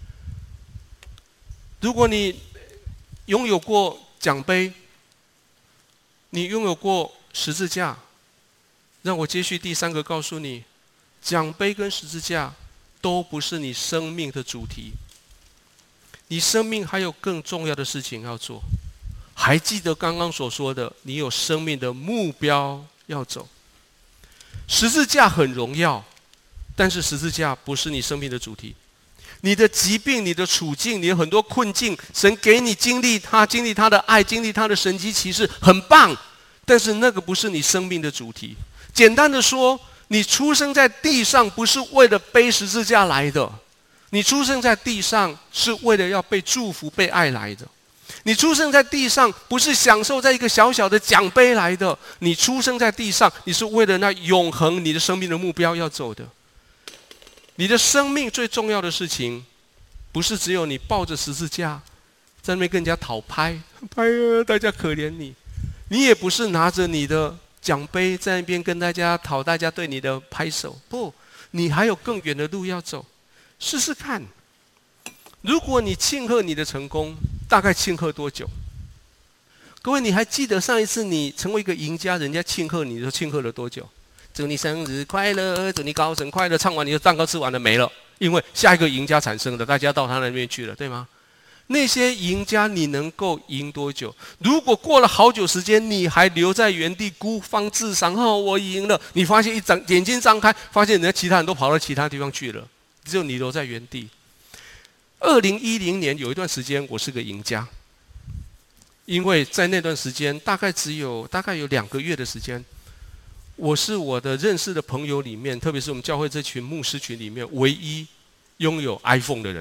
如果你拥有过奖杯，你拥有过十字架，让我接续第三个告诉你，奖杯跟十字架都不是你生命的主题。你生命还有更重要的事情要做。还记得刚刚所说的，你有生命的目标要走。十字架很荣耀，但是十字架不是你生命的主题。你的疾病，你的处境，你有很多困境，神给你经历他，经历他的爱，经历他的神迹奇事，很棒。但是那个不是你生命的主题。简单的说，你出生在地上不是为了背十字架来的，你出生在地上是为了要被祝福、被爱来的。你出生在地上不是享受在一个小小的奖杯来的，你出生在地上，你是为了那永恒你的生命的目标要走的。你的生命最重要的事情，不是只有你抱着十字架在那边跟人家讨拍，拍啊，大家可怜你。你也不是拿着你的奖杯在那边跟大家讨大家对你的拍手，不，你还有更远的路要走。试试看，如果你庆贺你的成功，大概庆贺多久？各位，你还记得上一次你成为一个赢家，人家庆贺你的时候庆贺了多久？祝你生日快乐，祝你高升快乐，唱完你的蛋糕吃完了没了，因为下一个赢家产生了，大家到他那边去了，对吗？那些赢家你能够赢多久？如果过了好久时间，你还留在原地孤芳自赏，哦，我赢了，你发现一张眼睛张开，发现人家其他人都跑到其他地方去了，只有你留在原地。二零一零年有一段时间，我是个赢家，因为在那段时间大概只有大概有两个月的时间，我是我的认识的朋友里面，特别是我们教会这群牧师群里面，唯一拥有 iPhone 的人。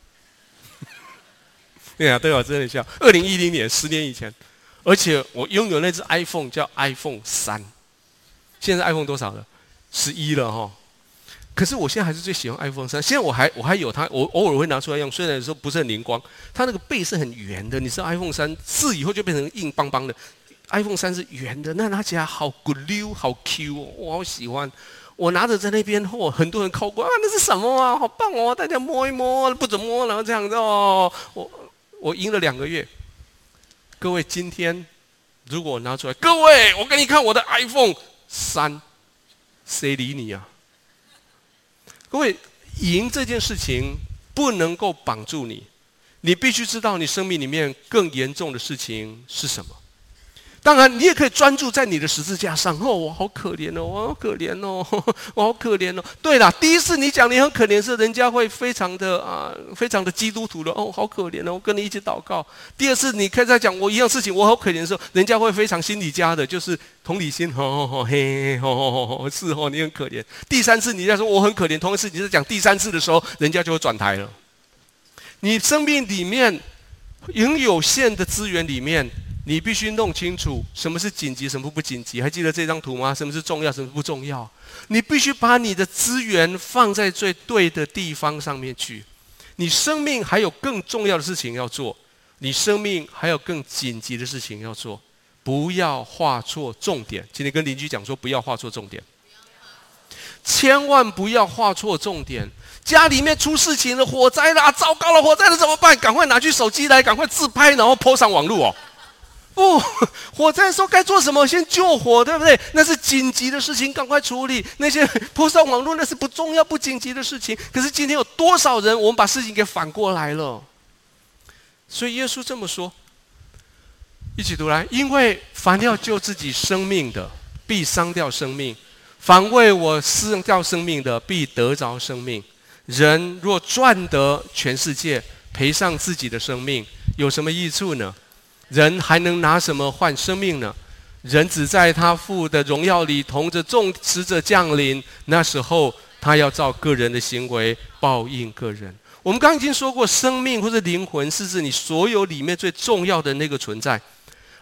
对啊，对啊，真的笑。二零一零年，十年以前，而且我拥有那只 iPhone 叫 iPhone 三，现在 iPhone 多少了？十一了哈。可是我现在还是最喜欢 iPhone 三，现在我还我还有它，我偶尔会拿出来用，虽然有时候不是很灵光，它那个背是很圆的，你知道 iPhone 三四以后就变成硬邦邦的。iPhone 三是圆的，那拿起来好骨溜，好 Q 哦，我好喜欢。我拿着在那边，哦，很多人靠过啊，那是什么啊？好棒哦，大家摸一摸，不准摸，然后这样子哦。我我赢了两个月。各位，今天如果我拿出来，各位，我给你看我的 iPhone 三，谁理你啊？各位，赢这件事情不能够绑住你，你必须知道你生命里面更严重的事情是什么。当然，你也可以专注在你的十字架上。哦，我好可怜哦，我好可怜哦，我好可怜哦。对了，第一次你讲你很可怜时，人家会非常的啊、呃，非常的基督徒的哦，好可怜哦，我跟你一起祷告。第二次你可以再讲我一样事情，我好可怜的时候，人家会非常心理家的，就是同理心，哦哦嘿，哦哦哦，是哦，你很可怜。第三次你在说我很可怜，同一次你在讲第三次的时候，人家就会转台了。你生命里面拥有限的资源里面，你必须弄清楚什么是紧急，什么不紧急。还记得这张图吗？什么是重要，什么不重要？你必须把你的资源放在最对的地方上面去。你生命还有更重要的事情要做，你生命还有更紧急的事情要做，不要画错重点。今天跟邻居讲说，不要画错重点，千万不要画错重点。家里面出事情了，火灾了，啊，糟糕了，火灾了怎么办？赶快拿去手机来，赶快自拍，然后 po 上网络哦。不，火灾的时候该做什么？先救火，对不对？那是紧急的事情，赶快处理。那些po上网络那是不重要、不紧急的事情。可是今天有多少人，我们把事情给反过来了？所以耶稣这么说，一起读来：因为凡要救自己生命的，必伤掉生命；凡为我失掉生命的，必得着生命。人若赚得全世界，赔上自己的生命，有什么益处呢？人还能拿什么换生命呢？人只在他父的荣耀里同着众使者降临，那时候他要照个人的行为报应个人。我们刚刚已经说过，生命或者灵魂是指你所有里面最重要的那个存在，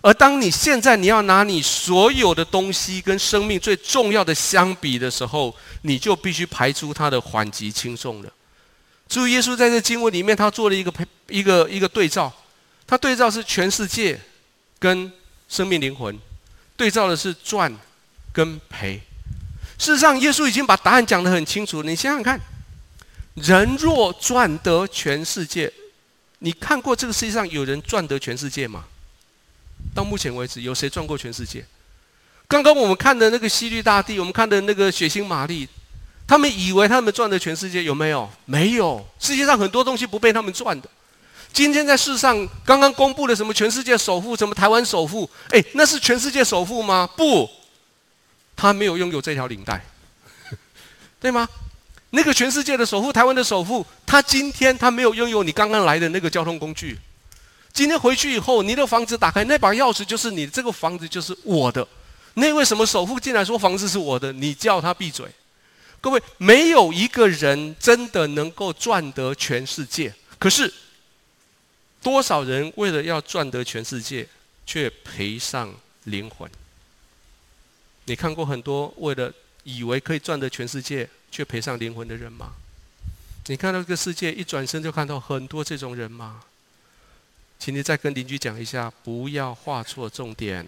而当你现在你要拿你所有的东西跟生命最重要的相比的时候，你就必须排出它的缓急轻重了。所以耶稣在这经文里面，他做了一个一个一个对照，他对照是全世界跟生命灵魂，对照的是赚跟赔。事实上，耶稣已经把答案讲得很清楚。你想想看，人若赚得全世界，你看过这个世界上有人赚得全世界吗？到目前为止，有谁赚过全世界？刚刚我们看的那个西律大帝，我们看的那个血腥玛丽，他们以为他们赚得全世界，有没有？没有。世界上很多东西不被他们赚的。今天在世上刚刚公布了什么全世界首富，什么台湾首富，哎，那是全世界首富吗？不，他没有拥有这条领带，对吗？那个全世界的首富，台湾的首富，他今天他没有拥有你刚刚来的那个交通工具。今天回去以后，你的房子打开，那把钥匙就是你的，这个房子就是我的。那为什么首富进来说房子是我的，你叫他闭嘴？各位，没有一个人真的能够赚得全世界。可是，多少人为了要赚得全世界，却赔上灵魂？你看过很多为了以为可以赚得全世界，却赔上灵魂的人吗？你看到这个世界一转身就看到很多这种人吗？请你再跟邻居讲一下，不要画错重点。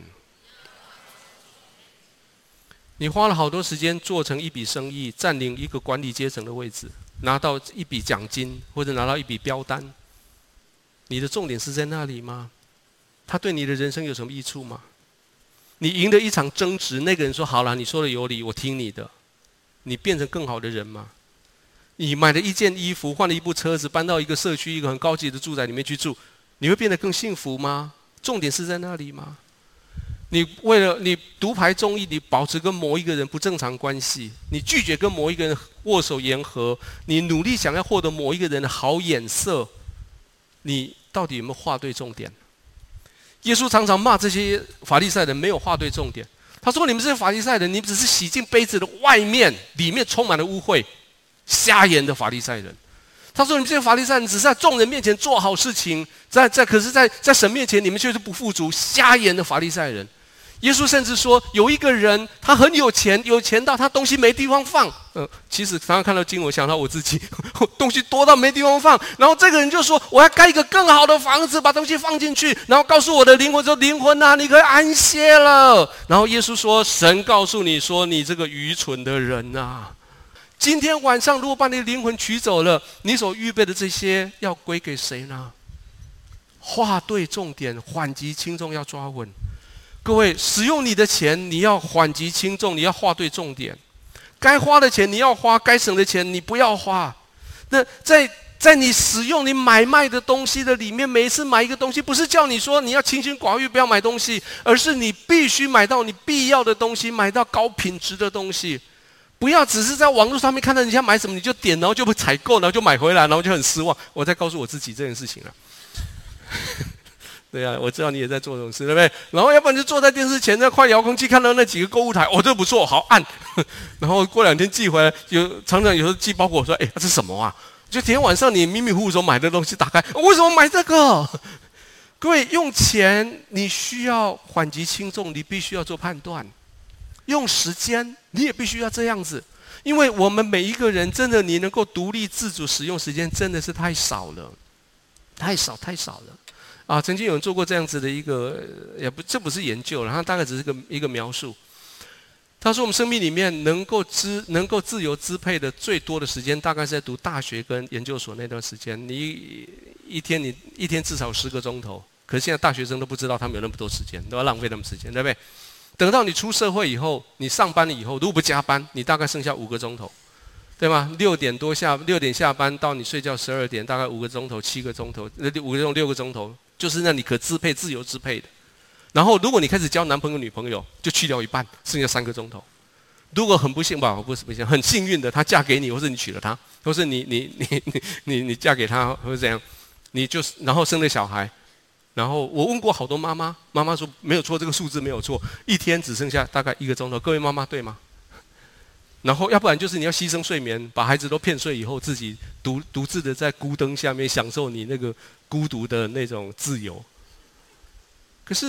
你花了好多时间做成一笔生意，占领一个管理阶层的位置，拿到一笔奖金或者拿到一笔标单，你的重点是在那里吗？它对你的人生有什么益处吗？你赢得一场争执，那个人说好了，你说的有理，我听你的，你变成更好的人吗？你买了一件衣服，换了一部车子，搬到一个社区一个很高级的住宅里面去住，你会变得更幸福吗？重点是在那里吗？你为了你独排众议，你保持跟某一个人不正常关系，你拒绝跟某一个人握手言和，你努力想要获得某一个人的好眼色，你到底有没有画对重点？耶稣常常骂这些法利赛人没有画对重点。他说：“你们这些法利赛人，你们只是洗净杯子的外面，里面充满了污秽，瞎眼的法利赛人。”他说：“你们这些法利赛人只是在众人面前做好事情，在在可是在，在在神面前，你们却是不富足，瞎眼的法利赛人。”耶稣甚至说，有一个人他很有钱，有钱到他东西没地方放。呃，其实常常看到经文，想到我自己，东西多到没地方放。然后这个人就说：“我要盖一个更好的房子，把东西放进去。”然后告诉我的灵魂说：“灵魂啊，你可以安歇了。”然后耶稣说：“神告诉你说，你这个愚蠢的人啊，今天晚上如果把你的灵魂取走了，你所预备的这些要归给谁呢？”画对重点，缓急轻重要抓稳。各位，使用你的钱，你要缓急轻重，你要画对重点。该花的钱你要花，该省的钱你不要花。那在在你使用你买卖的东西的里面，每一次买一个东西，不是叫你说你要清心寡欲不要买东西，而是你必须买到你必要的东西，买到高品质的东西。不要只是在网络上面看到人家买什么你就点，然后就不采购，然后就买回来，然后就很失望。我在告诉我自己这件事情了。对啊，我知道你也在做这种事，对不对？然后要不然就坐在电视前，那块遥控器看到那几个购物台，哦，这不错，好按。然后过两天寄回来，有常常有时候寄包裹说，哎，这是什么啊？就今天晚上你迷迷糊糊时候买的东西打开，为什么买这个？各位，用钱你需要缓急轻重，你必须要做判断；用时间你也必须要这样子，因为我们每一个人真的，你能够独立自主使用时间，真的是太少了，太少太少了。啊，曾经有人做过这样子的一个，也不，这不是研究，然后大概只是个一个描述。他说，我们生命里面能够支、能够自由支配的最多的时间，大概是在读大学跟研究所那段时间。你一天你一天至少十个钟头，可是现在大学生都不知道他们有那么多时间，都要浪费那么时间，对不对？等到你出社会以后，你上班了以后，如果不加班，你大概剩下五个钟头。对吗？六点多下六点下班到你睡觉十二点，大概五个钟头、七个钟头，五个钟六个钟头，就是让你可支配、自由支配的。然后，如果你开始交男朋友、女朋友，就去掉一半，剩下三个钟头。如果很不幸吧，不是不幸，很幸运的，她嫁给你，或是你娶了她，或是你你你你你你嫁给他，或者怎样，你就然后生了小孩。然后我问过好多妈妈，妈妈说没有错，这个数字没有错，一天只剩下大概一个钟头。各位妈妈对吗？然后，要不然就是你要牺牲睡眠，把孩子都骗睡以后，自己独独自的在孤灯下面享受你那个孤独的那种自由。可是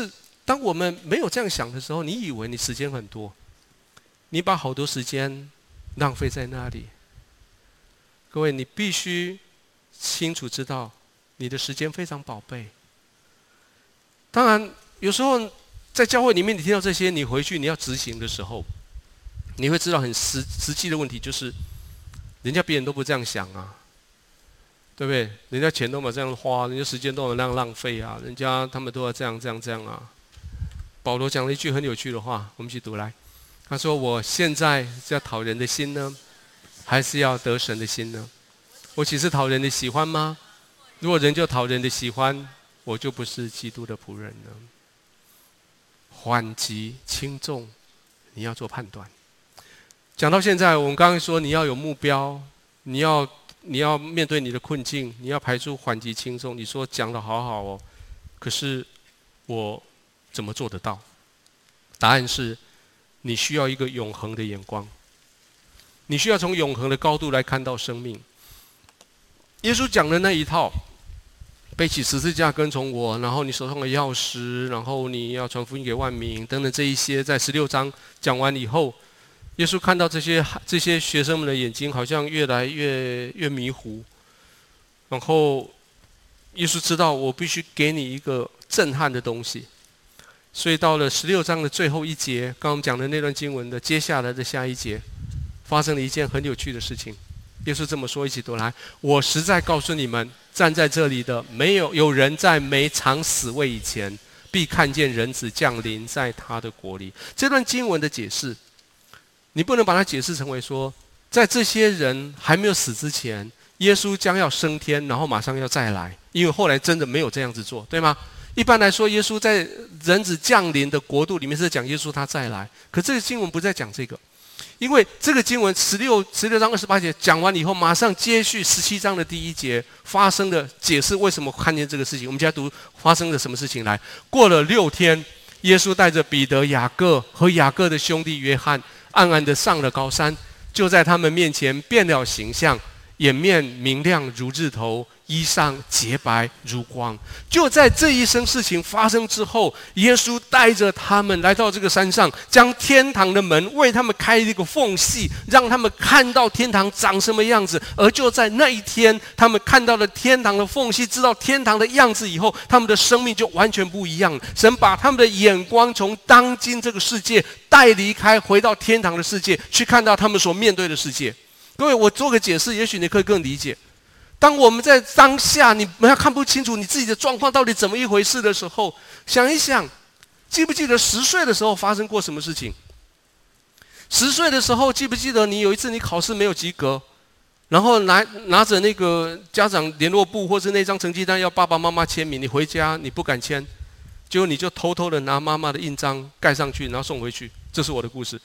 当我们没有这样想的时候，你以为你时间很多，你把好多时间浪费在那里。各位，你必须清楚知道，你的时间非常宝贝。当然，有时候在教会里面，你听到这些，你回去你要执行的时候，你会知道很实实际的问题，就是人家别人都不这样想啊，对不对？人家钱都没这样花，人家时间都有那样浪费啊，人家他们都要这样这样这样啊。保罗讲了一句很有趣的话，我们一起读来。他说：“我现在是要讨人的心呢，还是要得神的心呢？我岂是讨人的喜欢吗？如果人就讨人的喜欢，我就不是基督的仆人了。”缓急轻重，你要做判断。讲到现在，我们刚刚说你要有目标，你要你要面对你的困境，你要排除缓急轻重。你说讲得好好哦，可是我怎么做得到？答案是，你需要一个永恒的眼光，你需要从永恒的高度来看到生命。耶稣讲的那一套，背起十字架跟从我，然后你手上的钥匙，然后你要传福音给万民等等，这一些在十六章讲完以后，耶稣看到这些这些学生们的眼睛好像越来越越迷糊，然后耶稣知道我必须给你一个震撼的东西，所以到了十六章的最后一节，刚刚我们讲的那段经文的接下来的下一节，发生了一件很有趣的事情。耶稣这么说，一起读来：我实在告诉你们，站在这里的没有有人在没尝死味以前，必看见人子降临在他的国里。这段经文的解释，你不能把它解释成为说，在这些人还没有死之前，耶稣将要升天，然后马上要再来，因为后来真的没有这样子做，对吗？一般来说，耶稣在人子降临的国度里面是讲耶稣他再来，可这个经文不再讲这个。因为这个经文十六十六章二十八节讲完以后，马上接续十七章的第一节发生的解释为什么看见这个事情。我们现在读发生了什么事情来。过了六天，耶稣带着彼得、雅各和雅各的兄弟约翰，暗暗的上了高山，就在他们面前变了形象，眼面明亮如日头，衣裳洁白如光。就在这一生事情发生之后，耶稣带着他们来到这个山上，将天堂的门为他们开一个缝隙，让他们看到天堂长什么样子。而就在那一天，他们看到了天堂的缝隙，知道天堂的样子以后，他们的生命就完全不一样了。神把他们的眼光从当今这个世界带离开，回到天堂的世界，去看到他们所面对的世界。各位，我做个解释，也许你可以更理解。当我们在当下你们要看不清楚你自己的状况到底怎么一回事的时候，想一想，记不记得十岁的时候发生过什么事情？十岁的时候，记不记得你有一次你考试没有及格，然后拿拿着那个家长联络簿或是那张成绩单要爸爸妈妈签名，你回家你不敢签，结果你就偷偷的拿妈妈的印章盖上去，然后送回去。这是我的故事。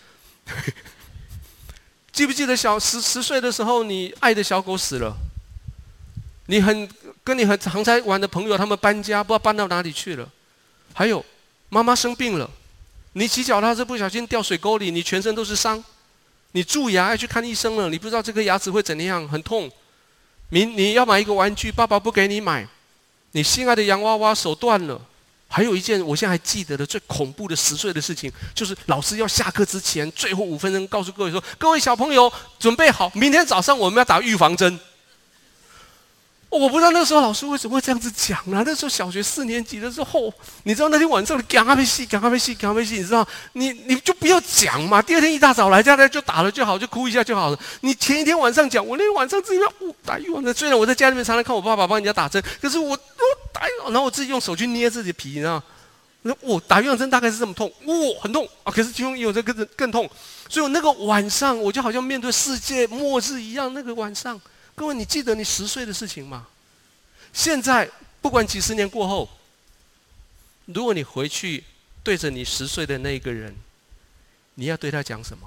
记不记得小十十岁的时候，你爱的小狗死了？你很跟你很常在玩的朋友，他们搬家，不知道搬到哪里去了。还有，妈妈生病了，你骑脚踏车不小心掉水沟里，你全身都是伤，你蛀牙要去看医生了，你不知道这个牙齿会怎样，很痛。你你要买一个玩具，爸爸不给你买，你心爱的洋娃娃手断了。还有一件我现在还记得的最恐怖的十岁的事情，就是老师要下课之前最后五分钟告诉各位说：各位小朋友准备好，明天早上我们要打预防针。我不知道那时候老师为什么会这样子讲呢？那时候小学四年级的时候，你知道那天晚上你赶快被戏，赶快被戏，赶快被戏，你知道，你你就不要讲嘛。第二天一大早来家来就打了就好，就哭一下就好了。你前一天晚上讲，我那天晚上自己要我打预防针。虽然我在家里面常常看我爸爸帮人家打针，可是我我打，然后我自己用手去捏自己的皮，你知道，我打预防针大概是这么痛，哇、哦，很痛啊！可是其中有这更更痛，所以我那个晚上我就好像面对世界末日一样。那个晚上。各位，你记得你十岁的事情吗？现在不管几十年过后，如果你回去对着你十岁的那个人，你要对他讲什么？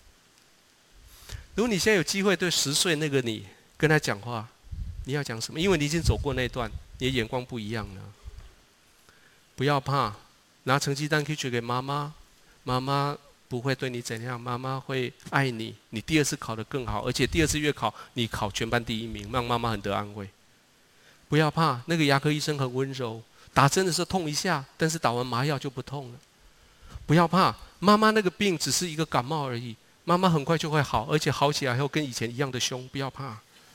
如果你现在有机会对十岁那个你跟他讲话，你要讲什么？因为你已经走过那段，你的眼光不一样了。不要怕，拿成绩单可以去给妈妈，妈妈不会对你怎样，妈妈会爱你。你第二次考得更好，而且第二次月考你考全班第一名，让妈妈很得安慰。不要怕，那个牙科医生很温柔， 打针的时候痛一下，但是打完麻药就不痛了。不要怕，妈妈那个病只是一个感冒而已，妈妈很快就会好，而且好起来后跟以前一样的凶。不要怕，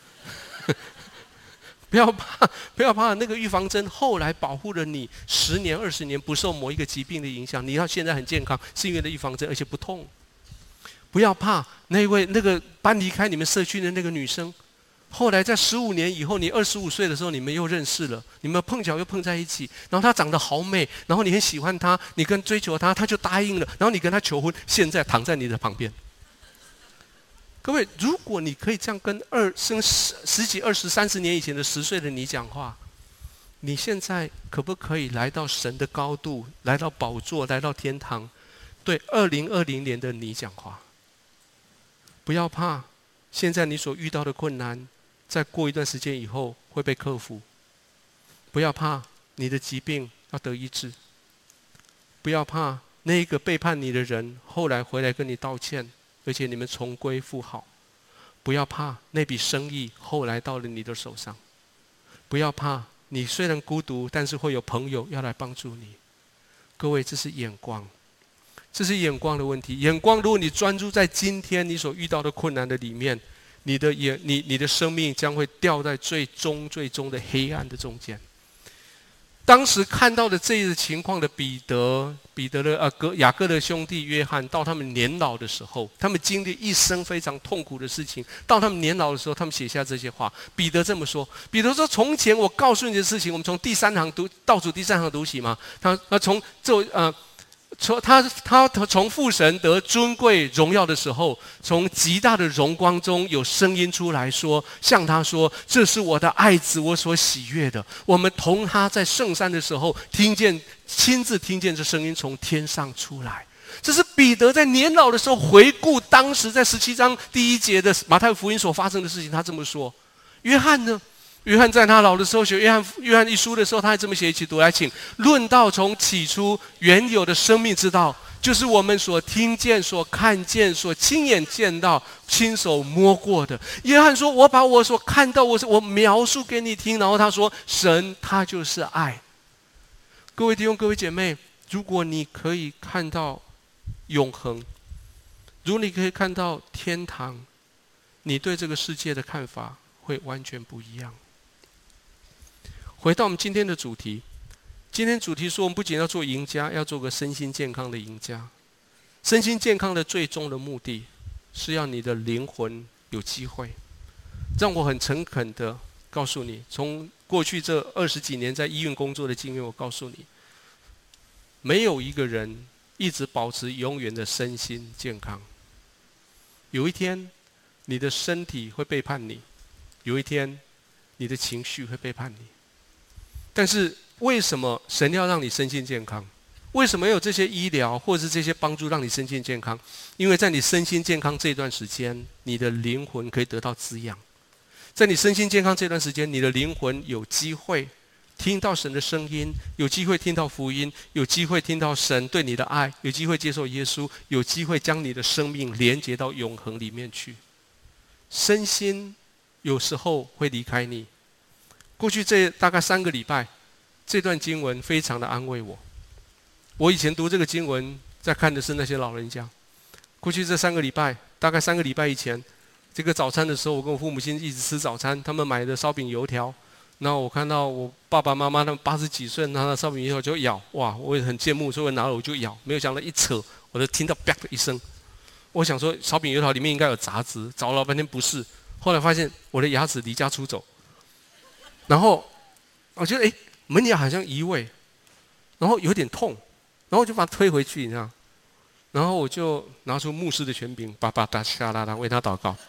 不要怕，不要怕。那个预防针后来保护了你十年、二十年，不受某一个疾病的影响。你到现在很健康，是因为那预防针，而且不痛。不要怕，那位那个搬离开你们社区的那个女生。后来在十五年以后，你二十五岁的时候，你们又认识了，你们碰巧又碰在一起，然后她长得好美，然后你很喜欢她，你跟追求她，她就答应了，然后你跟她求婚，现在躺在你的旁边。各位，如果你可以这样跟二生十十几、二十、三十年以前的十岁的你讲话，你现在可不可以来到神的高度，来到宝座，来到天堂，对二零二零年的你讲话？不要怕，现在你所遇到的困难，在过一段时间以后会被克服。不要怕，你的疾病要得医治。不要怕，那一个背叛你的人后来回来跟你道歉，而且你们重归复好。不要怕，那笔生意后来到了你的手上。不要怕，你虽然孤独，但是会有朋友要来帮助你。各位，这是眼光，这是眼光的问题。眼光，如果你专注在今天你所遇到的困难的里面，你的眼，你你的生命将会掉在最终最终的黑暗的中间。当时看到的这一个情况的彼得，彼得的呃哥雅各的兄弟约翰，到他们年老的时候，他们经历一生非常痛苦的事情，到他们年老的时候，他们写下这些话。彼得这么说，彼得说：“从前我告诉你的事情，我们从第三行读倒数第三行读起嘛。他他从这呃。”从他他从父神得尊贵荣耀的时候，从极大的荣光中有声音出来说，向他说：“这是我的爱子，我所喜悦的。”我们同他在圣山的时候，听见亲自听见这声音从天上出来。这是彼得在年老的时候回顾当时在十七章第一节的马太福音所发生的事情，他这么说。约翰呢？约翰在他老的时候写约翰约翰一书的时候，他还这么写，一起读来，请。论到从起初原有的生命之道，就是我们所听见、所看见、所亲眼见到、亲手摸过的。约翰说：“我把我所看到，我我描述给你听。”然后他说：“神他就是爱。”各位弟兄、各位姐妹，如果你可以看到永恒，如果你可以看到天堂，你对这个世界的看法会完全不一样。回到我们今天的主题，今天主题说，我们不仅要做赢家，要做个身心健康的赢家。身心健康的最终的目的，是要你的灵魂有机会。让我很诚恳的告诉你，从过去这二十几年在医院工作的经验，我告诉你，没有一个人一直保持永远的身心健康。有一天，你的身体会背叛你；有一天，你的情绪会背叛你。但是为什么神要让你身心健康？为什么有这些医疗或者是这些帮助让你身心健康？因为在你身心健康这段时间，你的灵魂可以得到滋养。在你身心健康这段时间，你的灵魂有机会听到神的声音，有机会听到福音，有机会听到神对你的爱，有机会接受耶稣，有机会将你的生命连接到永恒里面去。身心有时候会离开你。过去这大概三个礼拜，这段经文非常的安慰我。我以前读这个经文，在看的是那些老人家。过去这三个礼拜，大概三个礼拜以前，这个早餐的时候，我跟我父母亲一直吃早餐，他们买的烧饼油条。然后我看到我爸爸妈妈他们八十几岁拿到烧饼油条就咬，哇，我也很羡慕，所以我拿了我就咬。没有想到一扯，我就听到啪的一声。我想说烧饼油条里面应该有杂质，找了半天不是。后来发现我的牙齿离家出走。然后我觉得哎，门牙好像移位，然后有点痛，然后我就把它推回去，你知道，然后我就拿出牧师的权柄，叭叭哒沙啦啦为他祷告，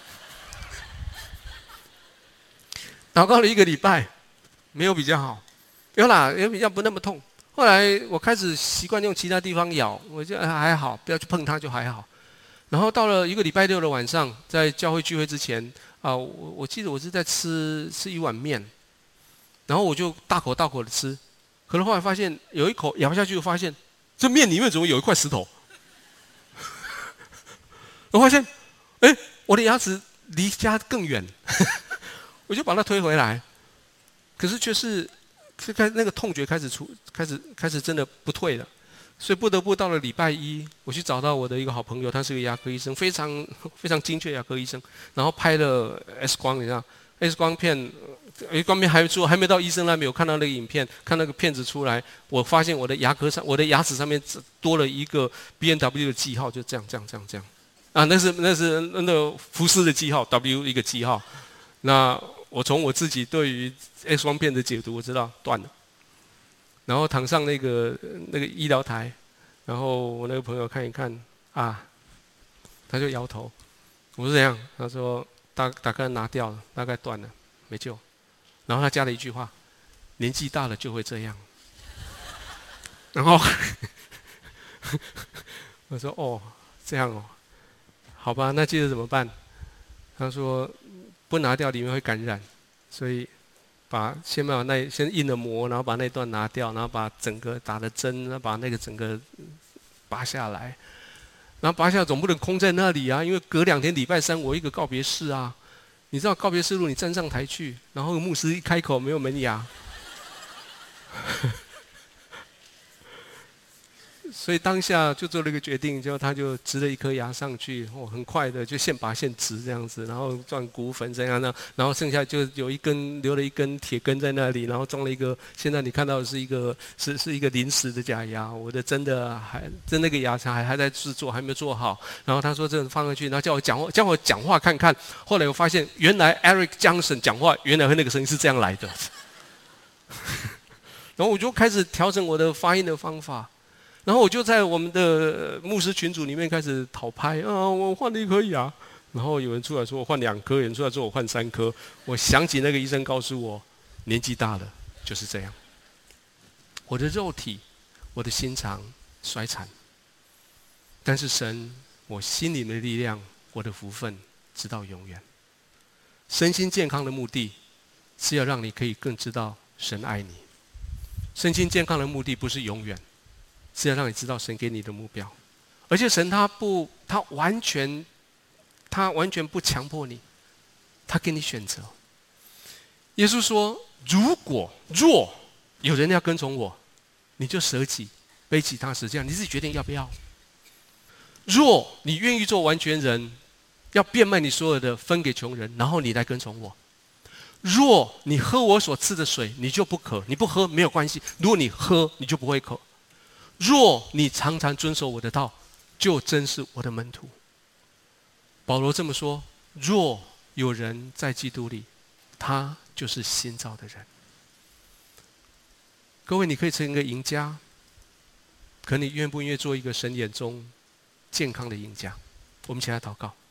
祷告了一个礼拜，没有比较好，有啦，有比较不那么痛。后来我开始习惯用其他地方咬，我就还好，不要去碰它就还好。然后到了一个礼拜六的晚上，在教会聚会之前。啊，我我记得我是在吃吃一碗面，然后我就大口大口的吃，可是后来发现有一口咬下去，发现这面里面怎么有一块石头？我发现，哎，我的牙齿离家更远，我就把它推回来，可是却是就开那个痛觉开始出，开始开始真的不退了，所以不得不到了礼拜一，我去找到我的一个好朋友，他是个牙科医生，非常非常精确牙科医生，然后拍了 X 光，你知道 X 光片。X 光片还做还没到医生那边，我看到那个影片，看那个片子出来，我发现我的牙壳上，我的牙齿上面多了一个 B M W 的记号，就这样这样这样这样，啊，那是那是那个福斯的记号 W 一个记号，那我从我自己对于 X 光片的解读，我知道断了，然后躺上那个那个医疗台，然后我那个朋友看一看，啊，他就摇头，我说怎样？他说大大概拿掉了，大概断了，没救。然后他加了一句话：“年纪大了就会这样。”然后我说：“哦，这样哦，好吧，那接着怎么办？”他说：“不拿掉里面会感染，所以把先把那先印了膜，然后把那段拿掉，然后把整个打的针，然后把那个整个拔下来。然后拔下来总不能空在那里啊，因为隔两天礼拜三我一个告别式啊。”你知道告别式路，你站上台去，然后牧师一开口没有门牙，所以当下就做了一个决定，就他就植了一颗牙上去，哦，很快的就现拔现植这样子，然后装骨粉这样的，然后剩下就有一根留了一根铁根在那里，然后装了一个，现在你看到的是一个是是一个临时的假牙，我的真的还真那个牙还还在制作，还没有做好。然后他说这个放上去，然后叫我讲话，叫我讲话看看。后来我发现，原来 Eric Johnson 讲话，原来和那个声音是这样来的。然后我就开始调整我的发音的方法。然后我就在我们的牧师群组里面开始讨拍啊，我换了一颗牙，然后有人出来说我换两颗，有人出来说我换三颗。我想起那个医生告诉我，年纪大了就是这样。我的肉体，我的心肠衰残，但是神，我心里的力量，我的福分，直到永远。身心健康的目的，是要让你可以更知道神爱你。身心健康的目的不是永远。是要让你知道神给你的目标，而且神他不，他完全，他完全不强迫你，他给你选择。耶稣说：“如果若有人要跟从我，你就舍己，背起他十字架，你自己决定要不要。若你愿意做完全人，要变卖你所有的，分给穷人，然后你来跟从我。若你喝我所赐的水，你就不渴，你不喝没有关系，如果你喝，你就不会渴。”若你常常遵守我的道，就真是我的门徒。保罗这么说：若有人在基督里，他就是新造的人。各位，你可以成为一个赢家，可你愿不愿意做一个神眼中健康的赢家？我们一起来祷告。